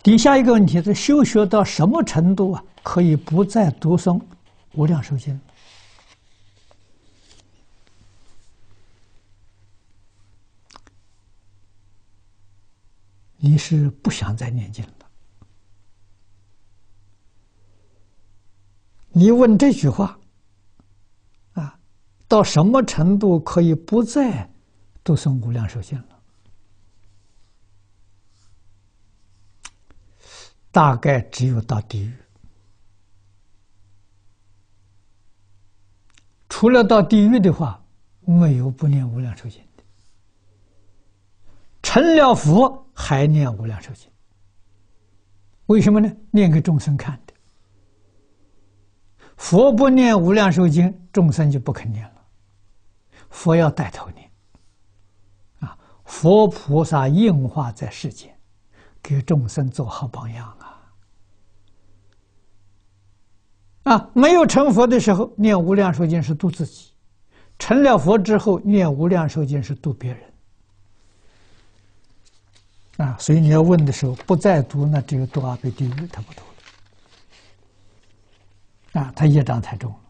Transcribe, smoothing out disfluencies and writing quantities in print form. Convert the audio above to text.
底下一个问题是：修学到什么程度啊，可以不再读诵《无量寿经》？你是不想再念经了？你问这句话，啊，到什么程度可以不再读诵《无量寿经》了？大概只有到地狱。除了到地狱的话，没有不念《无量寿经》的。成了佛还念《无量寿经》，为什么呢？念给众生看的。佛不念《无量寿经》，众生就不肯念了。佛要带头念，啊，佛菩萨应化在世间，给众生做好榜样啊！没有成佛的时候念《无量寿经》是度自己，成了佛之后念《无量寿经》是度别人。啊，所以你要问的时候，不再读，那只有堕阿鼻地狱，他不读了。啊，他业障太重。